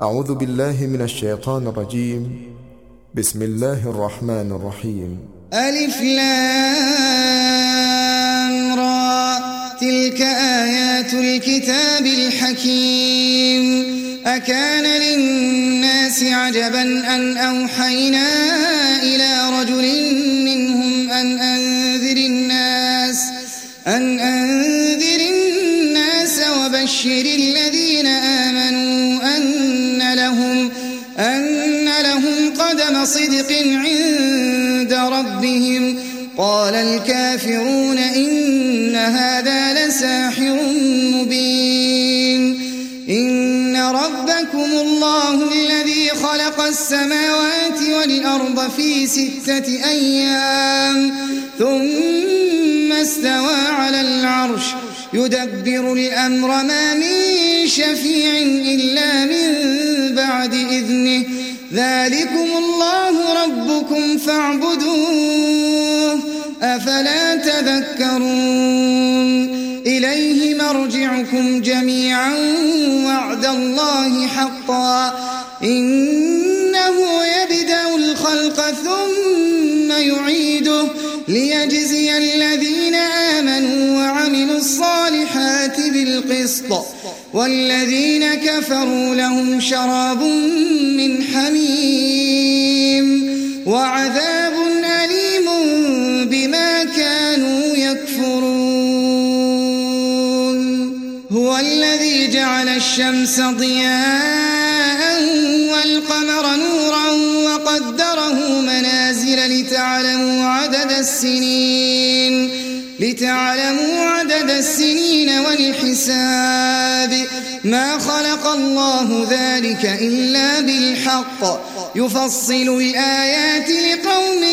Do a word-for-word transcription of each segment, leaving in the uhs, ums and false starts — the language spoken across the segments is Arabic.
أعوذ بالله من الشيطان الرجيم. بسم الله الرحمن الرحيم. ألف لام را، تلك آيات الكتاب الحكيم. أكان للناس عجبا أن أوحينا إلى رجل منهم أن أنذر الناس أن أنذر الناس وبشر الذين آمنوا أن لهم أن لهم قدم صدق عند ربهم. قال الكافرون إن هذا لساحر مبين. إن ربكم الله الذي خلق السماوات والأرض في ستة أيام ثم استوى على العرش يدبر الأمر ما من شفيع إلا من بعد إذنه. ذلكم الله ربكم فاعبدوه أفلا تذكرون. إليه مرجعكم جميعا وعد الله حقا إنه يبدأ الخلق ثم يعيده ليجزي الذين آمنوا وعملوا الصالحات بالقسط والذين كفروا لهم شراب من حميم وعذاب أليم بما كانوا يكفرون. هو الذي جعل الشمس ضياء والقمر نورا وقدره منازل لتعلموا عدد السنين لتعلموا عدد السنين والحساب. ما خلق الله ذلك إلا بالحق يفصل الآيات لقوم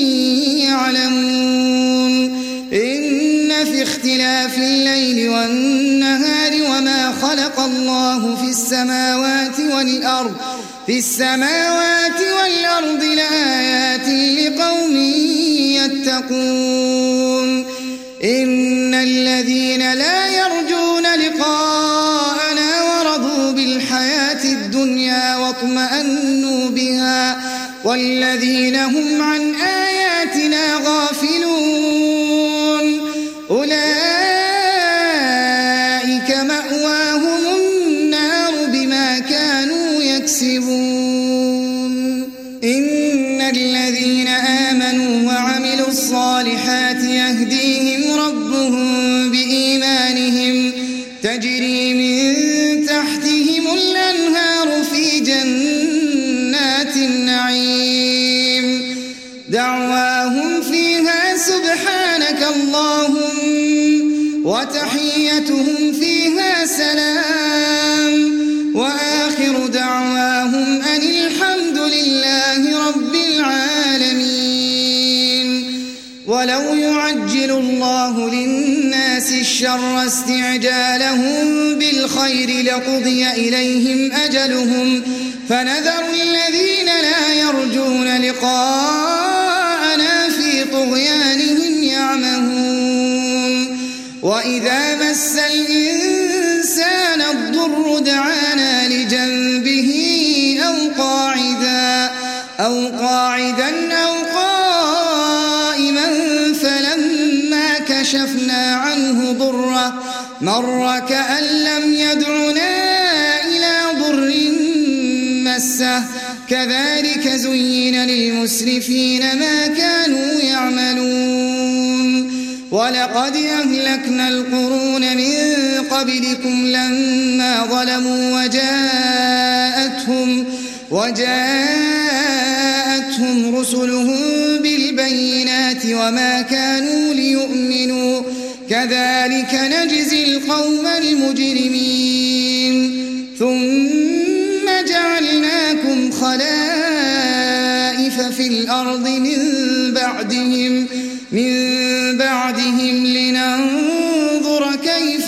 يعلمون. إن في اختلاف الليل والنهار وما خلق الله في السماوات والأرض في السماوات والأرض لآيات لقوم يتقون. إن الذين لا يرجون لقاءنا ورضوا بالحياة الدنيا واطمأنوا بها والذين هم عن آياتنا غافلون أولئك مأواهم النار بما كانوا يكسبون. إن الذين آمنوا وعملوا الصالحات يهديهم ربهم بإيمانهم تجري من تحتهم الأنهار في جنات النعيم. دعواهم فيها سبحانك اللهم وتحيتهم فيها سلام وآخر دعواهم أن الحمد لله رب العالمين. ولو يعجل الله للناس الشر استعجالهم بالخير لقضي إليهم أجلهم فنذر الذين لا يرجون لقاءنا في طغيانهم يعمهون. وإذا مس الإنسان الضر دعانا لجنبه أو قاعدا أو قاعدا أو قائما فلما كشفنا عنه ضره مر كأن لم يدعنا إلى ضر مسه. كذلك زين للمسرفين ما كانوا يعملون. ولقد أهلكنا القرون من قبلكم لما ظلموا وجاءتهم وجاءتهم رسلهم بالبينات وما كانوا ليؤمنوا كذلك نجزي القوم المجرمين. ثم جعلناكم خلائف في الأرض من بعدهم من بعدهم لننظر كيف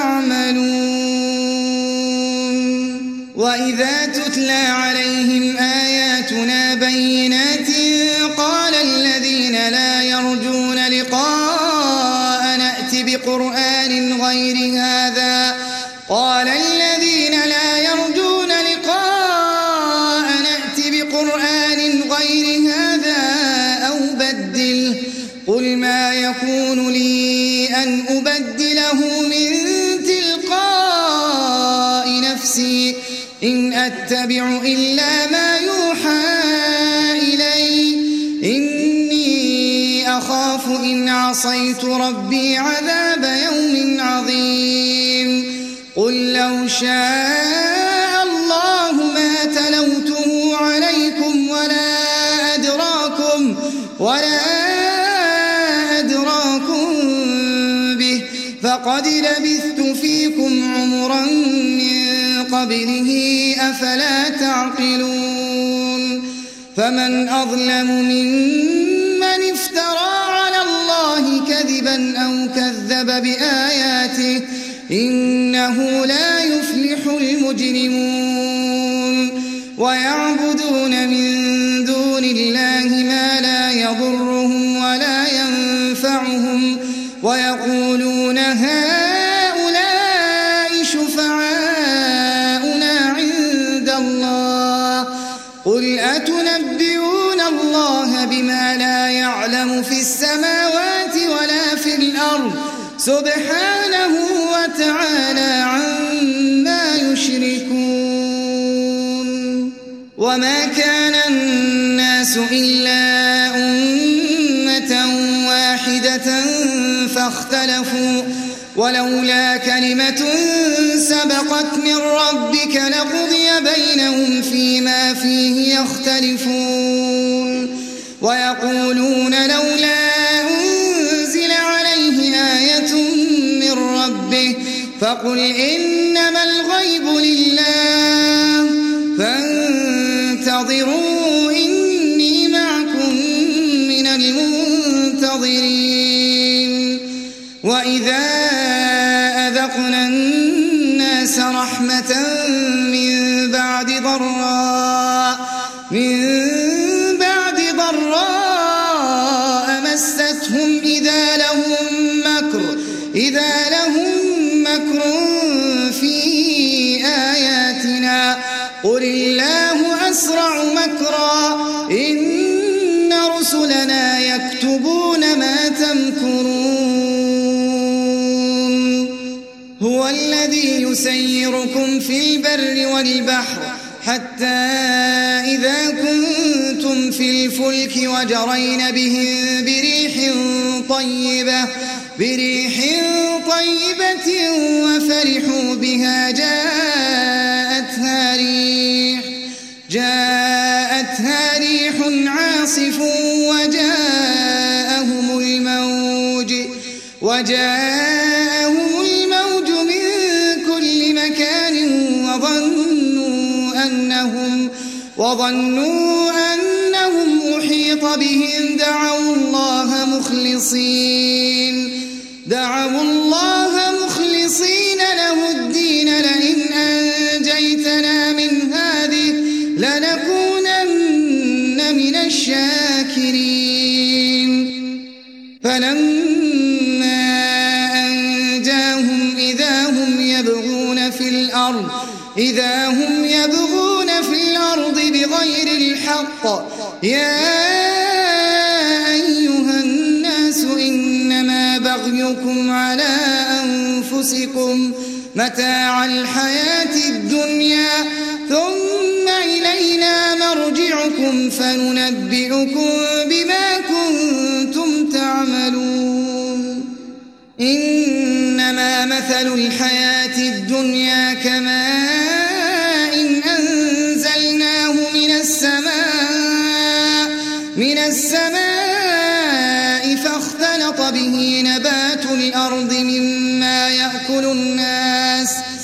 تعملون. وإذا تتلى عليهم آياتنا بينات قال الذين لا يرجون لقاء نأت بقرآن غير هذا قال الذين لا يرجون لقاء يكون لي أن أبدله من تلقاء نفسي إن أتبع إلا ما يوحى إلي إني أخاف إن عصيت ربي عذاب يوم عظيم قل لو شاء الله ما تلوته عليكم ولا أدراكم ولا أدراكم به فقد لبثت فيكم عمرا من قبله أفلا تعقلون فمن أظلم ممن افترى على الله كذبا أو كذب بآياته إنه لا يفلح المجرمون ويعبدون من دون الله ما لا يضرهم ولا ينفعهم ويقولون هؤلاء شفعاؤنا عند الله قل أتنبئون الله بما لا يعلم في السماوات ولا في الأرض سبحانه وتعالى عما يشركون وما كان الناس إلا أمة واحدة فاختلفوا ولولا كلمة سبقت من ربك لقضي بينهم فيما فيه يختلفون ويقولون لولا أنزل عليه آية من ربه فقل إنما الغيب لله فانتظروا إني معكم من المنتظرين وإذا أذقنا الناس رحمة من بعد ضراء من بعد ضراء مستهم إذا لهم مكر إذا لهم مكر في آياتنا قل الله أسرع مكرا إن رسلنا يكتبون ما تمكرون هو الذي يسيركم في البر والبحر حتى إذا كنتم في الفلك وجرين بهم بريح طيبة بريح طيبة وفرحوا بها جاءتها ريح جاءتها ريح عاصف وجاءهم الموج وجاءهم الموج من كل مكان وظنوا أنهم وظنوا أنهم أحيط بهم دعوا الله مخلصين دعوا الله مخلصين له الدين لئن أنجيتنا من هذه لنكونن من الشاكرين فلما أنجاهم إذا هم يبغون في الأرض إذا هم يبغون في الأرض بغير الحق يا أيها الناس إنما بغيكم على أنفسكم متاع الحياة الدنيا ثم إلينا مرجعكم فننبئكم بما كنتم تعملون إنما مثل الحياة الدنيا كماء إن أنزلناه من السماء من السماء فاختلط به نبات الأرض مما يأكل الناس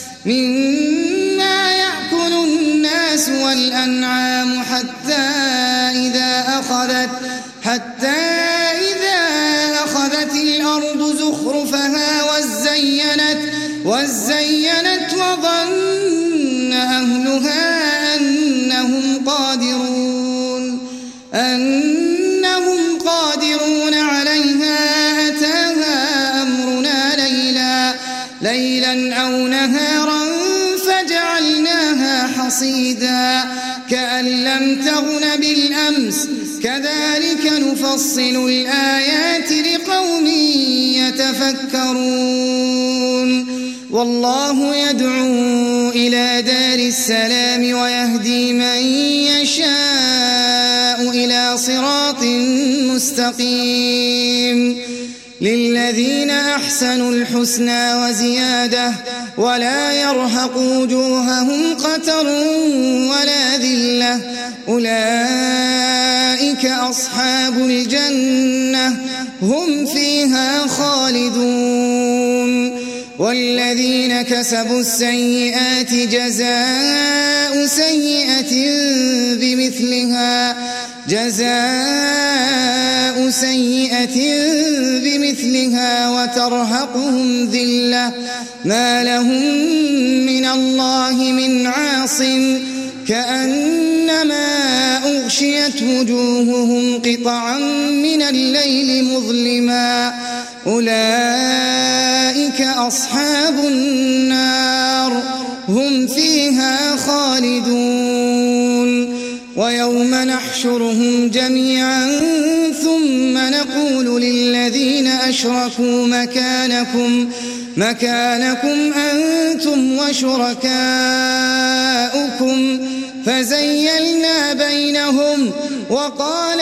مما يأكل الناس والأنعام حتى إذا أخذت حتى إذا أخذت الأرض زخرفها وزينت وزينت وظن أهلها أنهم قادرون أنهم قادرون عليها أتاها أمرنا ليلا ليلا أو نهارا فجعلناها حصيدا كأن لم تغن بالأمس كذلك نفصل الآيات لقوم لقوم يتفكرون والله يدعو إلى دار السلام ويهدي من يشاء إلى صراط مستقيم للذين أحسنوا الحسنى وزيادة ولا يرهق وجوههم قتر ولا ذلة أولئك أصحاب الجنة هم فيها خالدون والذين كسبوا السيئات جزاء سيئة بمثلها جزاء سيئة بمثلها وترهقهم ذلة ما لهم من الله من عاصم كأنما أغشيت وجوههم قطعا من الليل مظلما أولئك أصحاب النار هم فيها خالدون ويوم نحشرهم جميعا ثم نقول للذين أشركوا مكانكم مكانكم أنتم وشركاؤكم فزيلنا بينهم وقال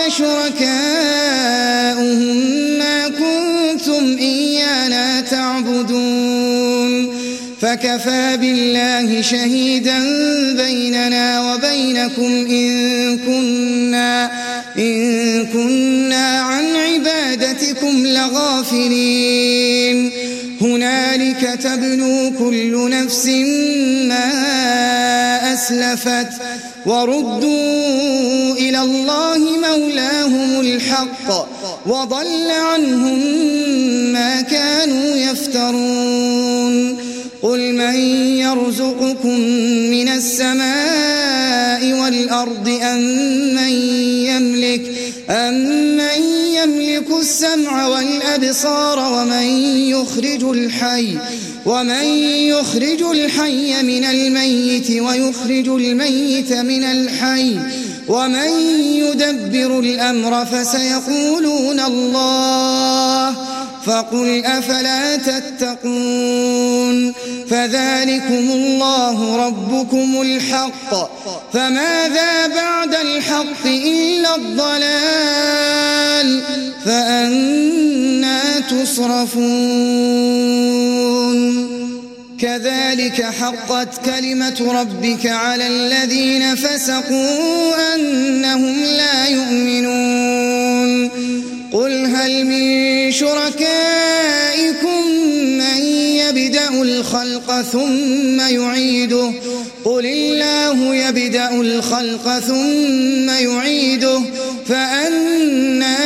شركاؤهم ما كنتم إيانا تعبدون فكفى بالله شهيدا بيننا وبينكم إن كنا, إن كنا عن عبادتكم لغافلين هنالك تبلو كل نفس ما أسلفت وردوا إلى الله مولاهم الحق وضل عنهم ما كانوا يفترون قل من يرزقكم من السماء والأرض أم من يملك أمن يملك السمع والأبصار ومن يخرج الحي ومن يخرج الحي من الميت ويخرج الميت من الحي ومن يدبر الأمر فسيقولون الله فقل أفلا تتقون فذلكم الله ربكم الحق فماذا بعد الحق إلا الضلال فأنى تصرفون كذلك حقت كلمة ربك على الذين فسقوا أنهم لا يؤمنون قل هل من شركائكم من يبدأ الخلق ثم يعيده قل الله يبدأ الخلق ثم يعيده فأنى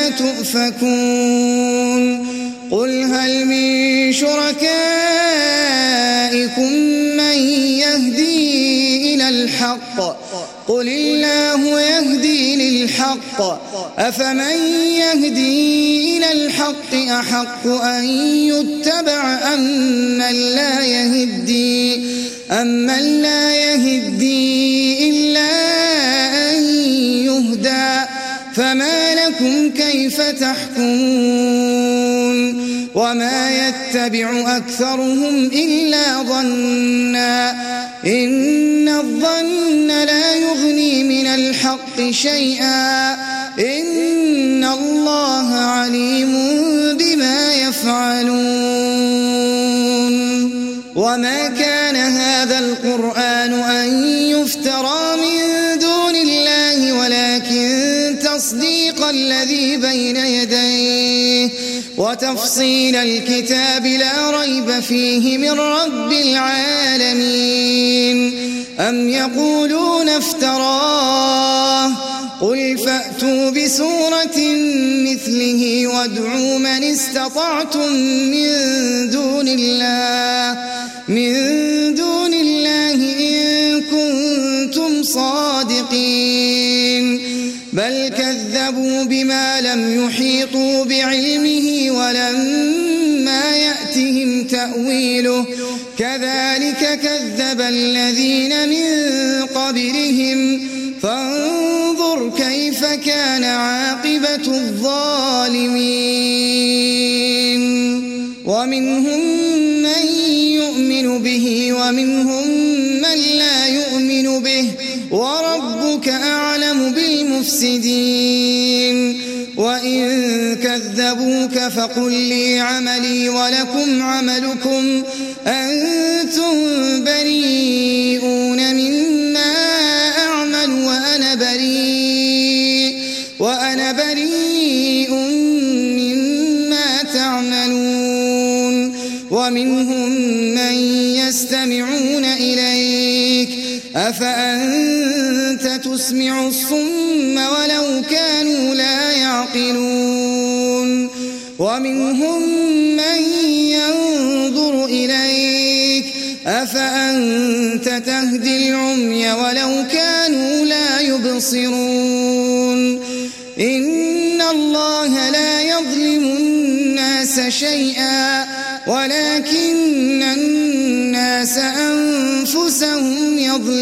تؤفكون قل هل من شركائكم من يهدي إلى الحق قل الله يهدي للحق أفمن يهدي إلى الحق أحق أن يتبع أمن لا يهدي أمن لا يهدي إلا أن يهدى فما لكم كيف تحكمون وما يتبع أكثرهم إلا ظنا إن الظن لا يغني من الحق شيئا إن الله عليم بما يفعلون وما كان هذا القرآن أن يفترى من دون الله ولكن تصديق الذي بين يديه وتفصيل الكتاب لا ريب فيه من رب العالمين أم يقولون افتراه قل فأتوا بسورة مثله وادعوا من استطعتم من دون الله من دون الله إن كنتم صادقين بل كذبوا بما لم يحيطوا بعلمه ولما يأتهم تأويله كذلك كذب الذين من قبلهم فانظر كيف كان عاقبة الظالمين ومنهم من يؤمن به ومنهم من لا يؤمن به وربك أعلم بالمفسدين وإن كذبوك فقل لي عملي ولكم عملكم أنتم بريئون مما أعمل وأنا بريء وأنا بريء مما تعملون ومنهم من يستمعون إليك أفأنت تسمع الصم ولو كانوا لا يعقلون ومنهم من ينظر إليك أفأنت تهدي العمي ولو كانوا لا يبصرون إن الله لا يظلم الناس شيئا ولكن الناس أنفسهم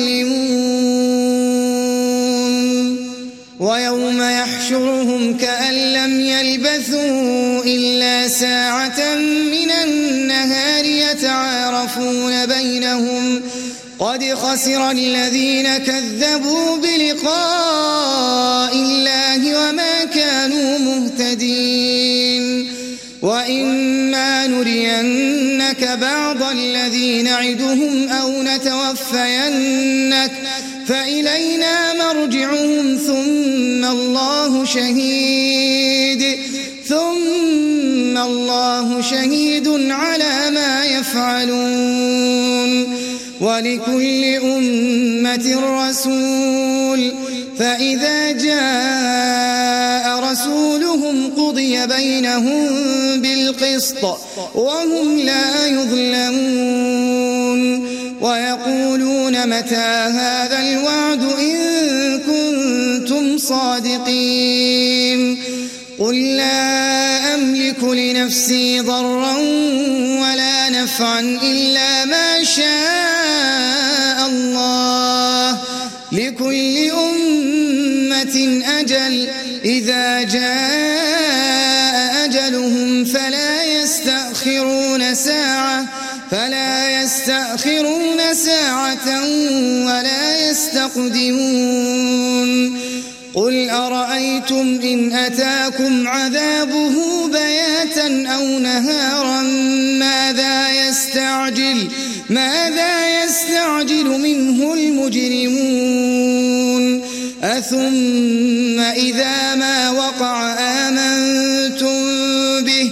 يظلمون ويوم يحشرهم كأن لم يلبثوا إلا ساعة من النهار يتعارفون بينهم قد خسر الذين كذبوا بلقاء الله وما كانوا مهتدين وإما نرينك بعض الذي نعدهم أو نتوفينك فإلينا مرجعهم ثم الله شهيد ثم الله شهيد على ما يفعلون ولكل أمة رسول فإذا جاء رسولهم قضي بينهم بالقسط وهم لا يظلمون ويقولون متى هذا الوعد إن كنتم صادقين قل لا أملك لنفسي ضرا ولا نفعا إلا ما شاء الله لكل أمة أجل إذا جاء أجلهم فلا يستأخرون ساعة فلا يستأخرون ساعة ولا يستقدمون قل أرأيتم إن أتاكم عذابه بياتا أو نهارا ماذا يستعجل ماذا يستعجل منه المجرمون أثم إذا ما وقع آمنتم به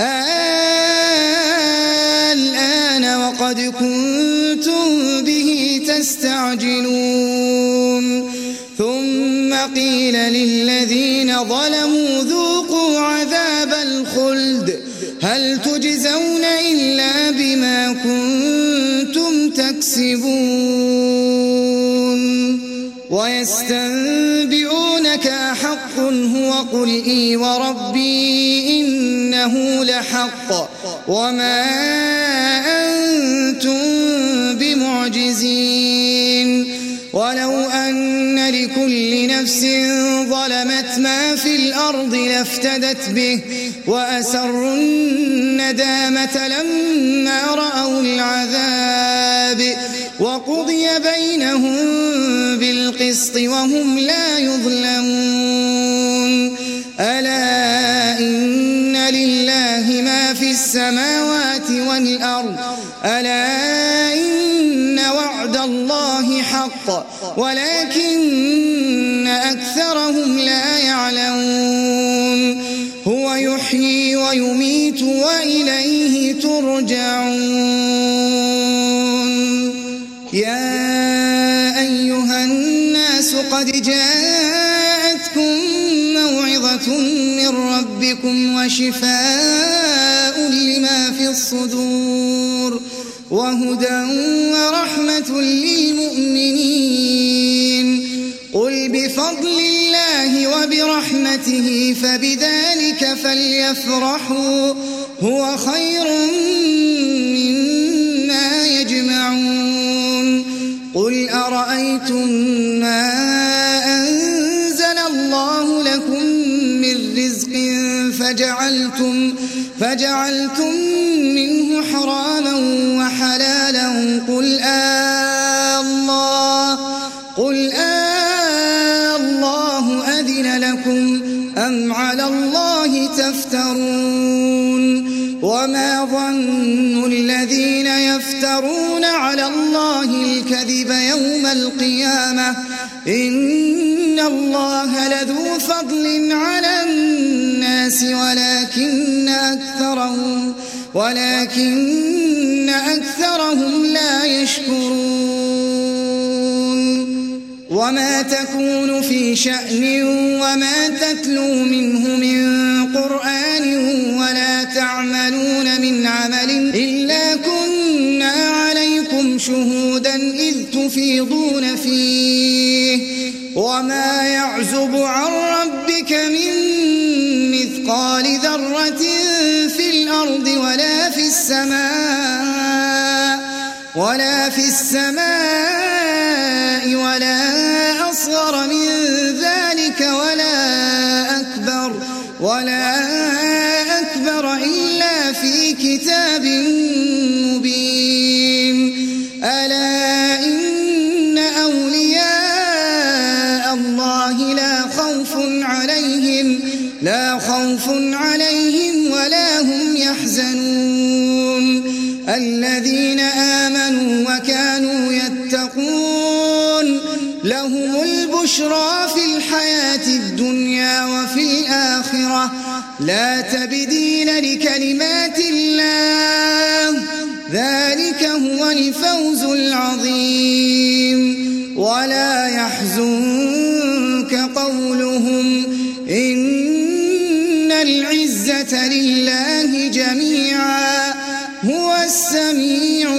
الآن وقد كنتم به تستعجلون ثم قيل للذين ظلموا ذوقوا عذاب الخلد هل تجزون إلا بما كنتم تكسبون ويستنبئونك أحق هو قل إي وربي إنه لحق وما أنتم بمعجزين ولو أن لكل نفس ظلمت ما في الأرض لافتدت به وأسروا الندامة لما رأوا العذاب وقضي بينهم بالقسط وهم لا يظلمون ألا إن لله ما في السماوات والأرض ألا إن وعد الله حق ولكن أكثرهم لا يعلمون هو يحيي ويميت وإليه ترجعون يا أيها الناس قد جاءتكم موعظة من ربكم وشفاء لما في الصدور وهدى ورحمة للمؤمنين قل بفضل الله وبرحمته فبذلك فليفرحوا هو خير مما يجمعون قل أرأيتم ما أنزل الله لكم من رزق فجعلتم, فجعلتم منه حراما وحلالا قل آه الله, قل آه الله أذن لكم أم على الله تفترون وما ظن الذين يفترون على الله الكذب يوم القيامة إن الله لذو فضل على الناس ولكن أكثرهم, ولكن أكثرهم لا يشكرون وما تكون في شأن وما تتلو منه من قرآن ولا تعملون من عمل إلا كنا عليكم شهودا إذ تفيضون فيه وما يعزب عن ربك من مثقال ذرة في الأرض ولا في السماء ولا في السماء ولا أصغر من ذلك ولا أكبر ولا أكبر إلا في كتاب مبين ألا إن أولياء الله لا خوف عليهم لا خوف عليهم ولا هم يحزنون الذين آمنوا وكانوا يتقون لهم البشرى في الحياة الدنيا وفي الآخرة لا تبديل لكلمات الله ذلك هو الفوز العظيم ولا يحزنك قولهم إن العزة لله جميعا هو السميع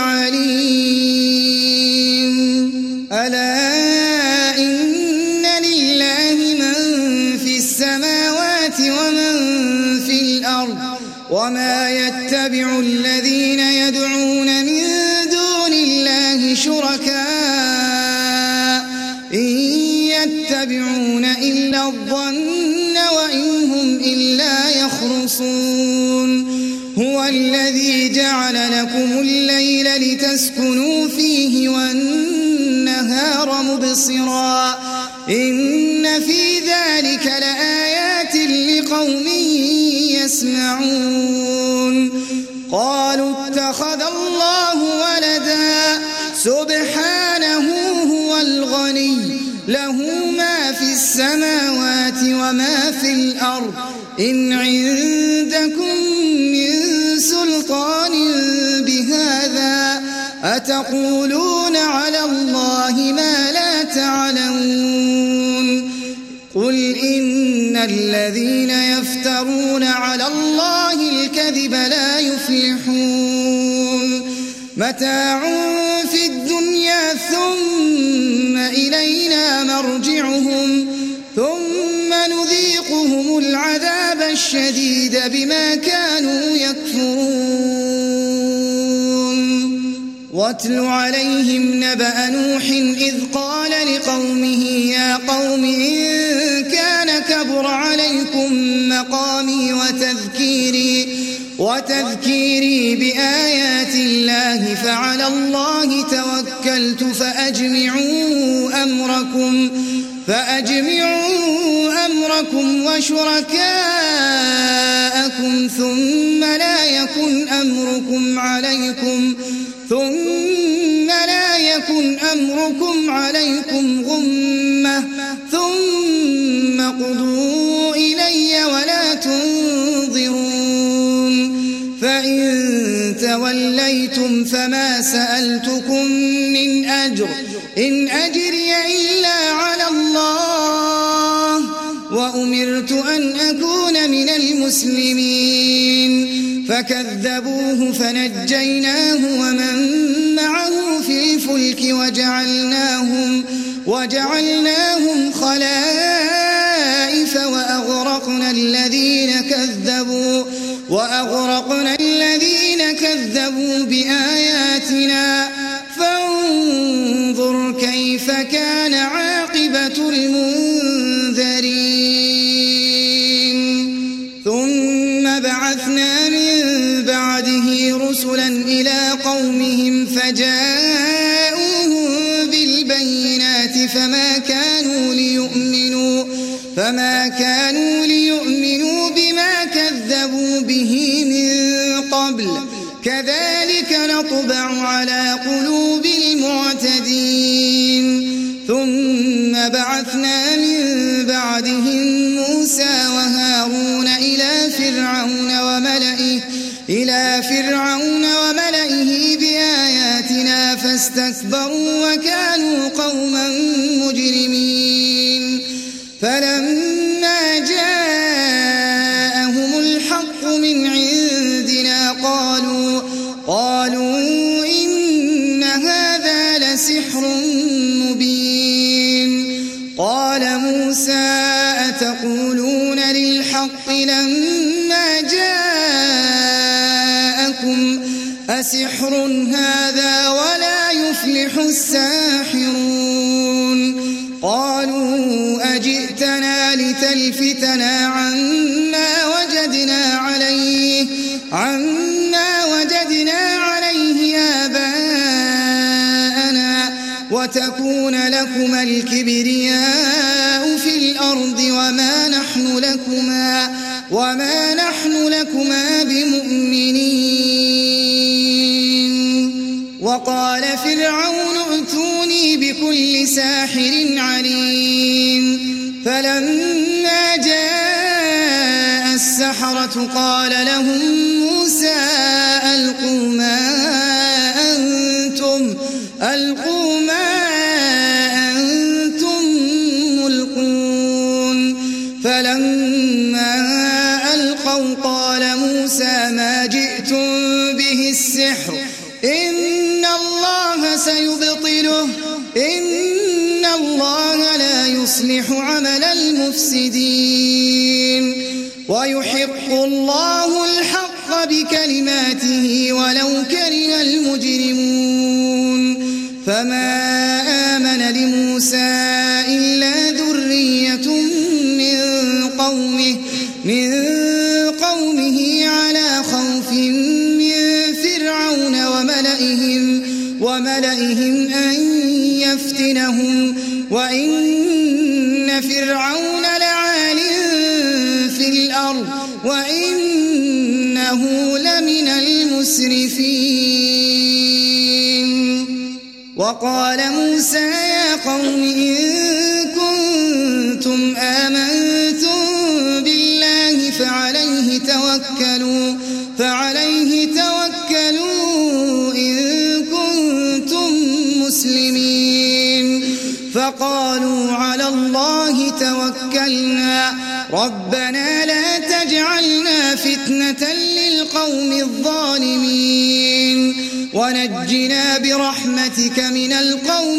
العليم ألا إن لله من في السماوات ومن في الأرض وما يتبع الذين يدعون من دون الله شركاء إن يتبعون إلا الظن وإن هم إلا يخرصون هو الذي جعل لكم الليل لتسكنوا فيه والنهار مبصرا إن في ذلك لآيات لقوم يسمعون قالوا اتخذ الله ولدا سبحانه هو الغني له ما في السماوات وما في الأرض إن عندكم من سلطان بهذا أتقولون على الله ما لا تعلمون قل إن الذين يفترون على الله الكذب لا يفلحون متاع في الدنيا ثم إلينا مرجعهم ثم نذيقهم العذاب الشديد بما كانوا يكفرون واتل عليهم نبأ نوح إذ قال لقومه يا قوم إن كان كبر عليكم مقامي وتذكيري وتذكيري بآيات الله فعلى الله توكلت فأجمعوا أمركم فأجمعوا أمركم وشركاءكم ثم لا يكن أمركم عليكم ثم لا يكن أمركم عليكم غمة ثم قضوا إلي ولا تنظرون فإن توليتم فما سألتكم من أجر إن أجري إلا على الله وأمرت أن أكون من المسلمين فكذبوه فنجيناه ومن معه في الفلك وجعلناهم, وجعلناهم خلائف وأغرقنا الذين كذبوا وأغرقنا الذين كذبوا بآياتنا فانظر كيف كان عاقبة المنذرين ثم بعثنا من بعده رسلا إلى قومهم فجاءوهم بالبينات فما كانوا ليؤمنوا فما كانوا ليؤمنوا بما كذبوا به من قبل كذلك نطبع على قلوب المعتدين ثم بعثنا من بعدهم موسى وهارون إلى فرعون وملئه إلى فرعون وملئه بآياتنا فاستكبروا وكانوا قوما مجرمين فلما جاءهم الحق من عندنا قالوا قالوا إن هذا لسحر مبين قال موسى أتقولون للحق لما جاءكم أسحر هذا ولا يفلح الساحرون قالوا أجئتنا لتلفتنا عما وجدنا عليه عما وجدنا عليه آباءنا وتكون لكما الكبرياء في الأرض وما نحن لكما وما نحن لكما بمؤمنين وقال فرعون ائتوني بكل ساحر عليم فلما جاء السحرة قال لهم موسى ألقوا ما أنتم ألقوا ما أنتم ملقون فلما ألقوا قال موسى ما جئتم به السحر إن الله سيبطله إن الله لا يصلح عمل المفسدين ويحق الله الحق بكلماته ولو كره المجرمون فما آمن لموسى إلا ذرية من قومه من قومه على خوف من فرعون وملئهم وملئهم أن يفتنهم وإن فرعون لعال في الأرض وإنه لمن المسرفين وقال موسى يا قوم إن كنتم آمنتم بالله فعليه توكلوا فعليه توكلوا إن كنتم مسلمين فقالوا على الله توكلنا ربنا لا تجعلنا فتنة للقوم الظالمين ونجنا برحمتك من القوم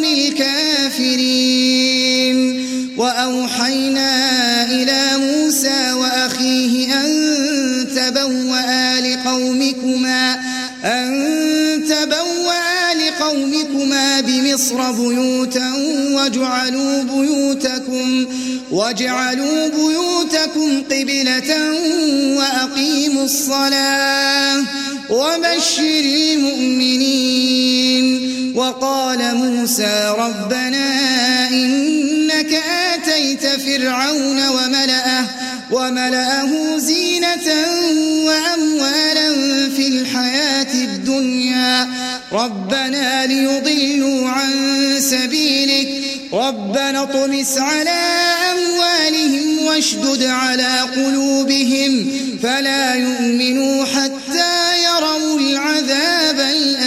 الكافرين وأوحينا إلى موسى وأخيه أن تبوأ لقومكما أن تبوأ لقومكما بمصر بيوتا وجعلوا بيوتكم واجعلوا بيوتكم قبلة وأقيموا الصلاة وبشر المؤمنين وقال موسى ربنا إنك آتيت فرعون وملأه وملأه زينة وأموالا في الحياة الدنيا ربنا ليضلوا عن سبيلك ربنا اطمس على أموالهم واشدد على قلوبهم فلا يؤمنوا حتى يروا العذاب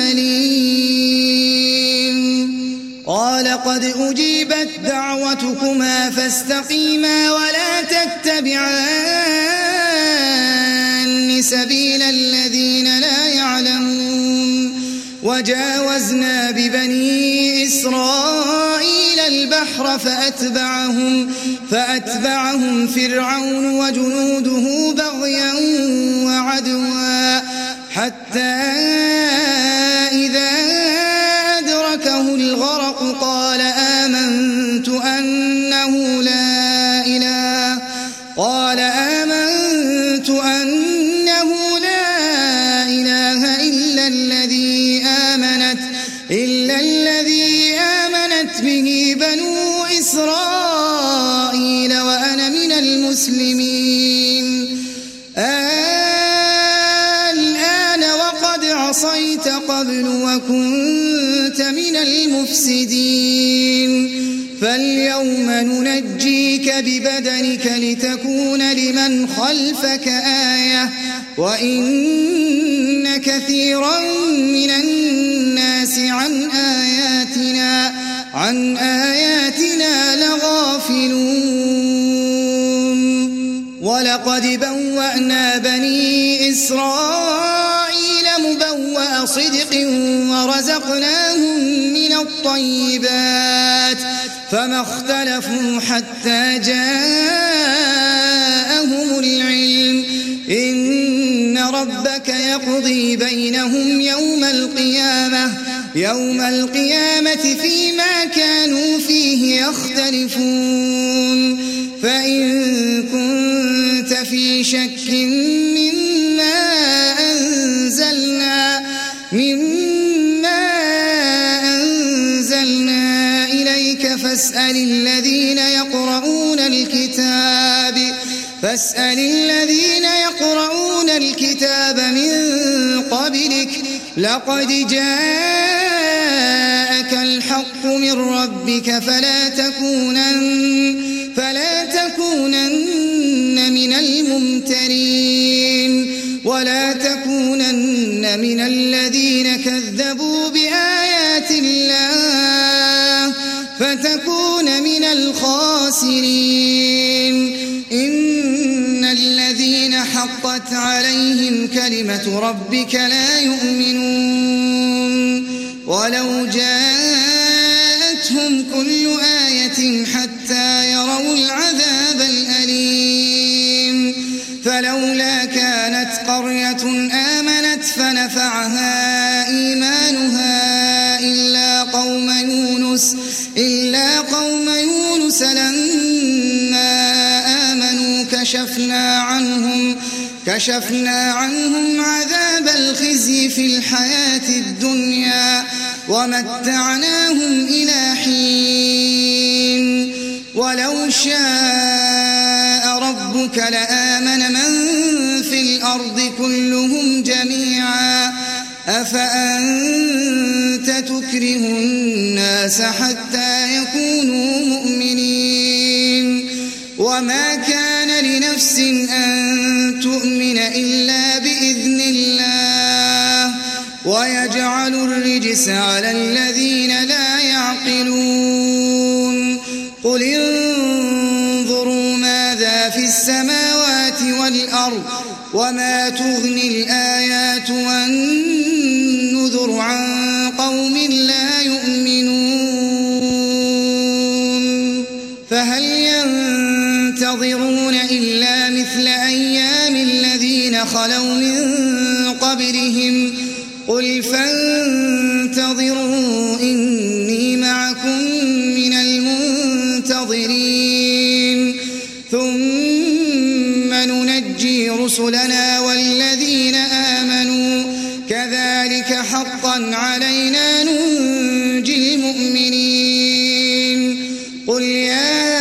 الأليم قال قد أجيبت دعوتكما فاستقيما ولا تتبعان سبيل الذين لا يعلمون وجاوزنا ببني إسرائيل البحر فأتبعهم, فأتبعهم فرعون وجنوده بغيا وعدوا حتى إذا أدركه الغرق قال آمنت أنه لا إله قال آمنت أنه لا إسرائيل وأنا من المسلمين الآن وقد عصيت قبل وكنت من المفسدين فاليوم ننجيك ببدنك لتكون لمن خلفك آية وإن كثيرا من الناس عن آياتنا عن آياتنا لغافلون ولقد بوأنا بني إسرائيل مبوأ صدق ورزقناهم من الطيبات فما اختلفوا حتى جاءهم العلم إن ربك يقضي بينهم يوم القيامة يوم القيامة فيما كانوا فيه يختلفون فإن كنت في شك مما أنزلنا مما أنزلنا إليك فاسأل الذين يقرؤون الكتاب فاسأل الذين يقرؤون الكتاب من قبلك لقد جاءك الحق من ربك فلا تكونن فلا تكونن من الممترين ولا تكونن من الذين كذبوا بآيات الله فتكون من الخاسرين إن الذين حقت عليهم كلمة ربك لا يؤمنون ولو جاءتهم كل آية حتى يروا العذاب الأليم فلولا كانت قرية آمنت فنفعها إيمانها إلا قوم يونس إلا قوم يونس لما آمنوا كشفنا عنهم كشفنا عنهم عذاب الخزي في الحياة الدنيا ومتعناهم إلى حين ولو شاء ربك لآمن من في الأرض كلهم جميعا أفأنت تكره الناس حتى يكونوا مؤمنين وما كان لنفس أن تؤمن إلا بإذن الله ويجعل الرجس على الذين لا يعقلون قل انظروا ماذا في السماوات والأرض وما تغني الآيات والنذر عن قوم لا يؤمنون فهل ينتظرون إلا مثل أيام الذين خلوا من قبلهم قل فانتظروا إني معكم من المنتظرين ثم ننجي رسلنا والذين آمنوا كذلك حقا علينا ننجي المؤمنين قل يا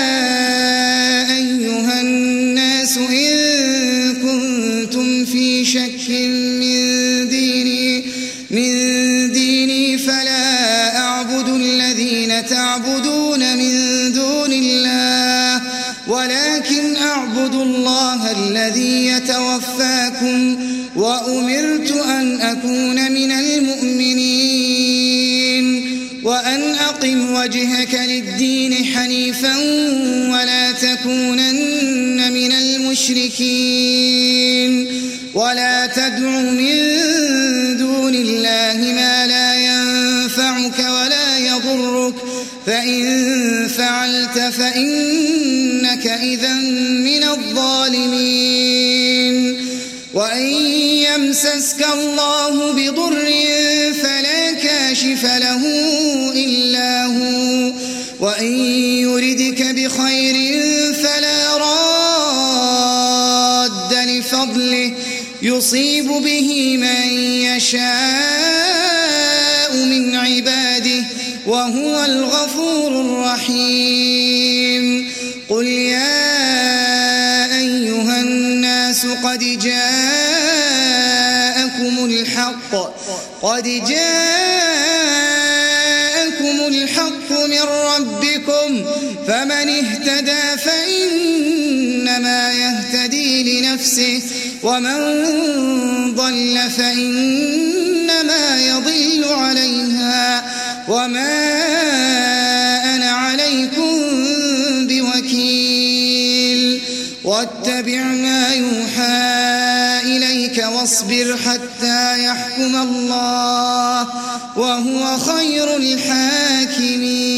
أيها الناس إن كنتم في شك من ديني من ديني فلا أعبد الذين تعبدون من دون الله ولكن أعبد الله الذي يتوفاكم وأمرت أن أكون من المؤمنين وأن أقم وجهك للدين حنيفا ولا تكونن من المشركين ولا تدع من دون الله ما لا ينفعك ولا يضرك فإن فعلت فإنك إذا من الظالمين وإن يمسسك الله بضر فلا كاشف له إلا هو وإن يردك بخير فلا راد لفضله يصيب به من يشاء من عباده وهو الغفور الرحيم قل يا أيها الناس قد جاءكم الحق قد جاءكم الحق من ربكم فمن اهتدى فإنما يهتدي لنفسه ومن ضل فإنما يضل عليها وما أنا عليكم بوكيل واتبع ما يوحى إليك واصبر حتى يحكم الله وهو خير الحاكمين.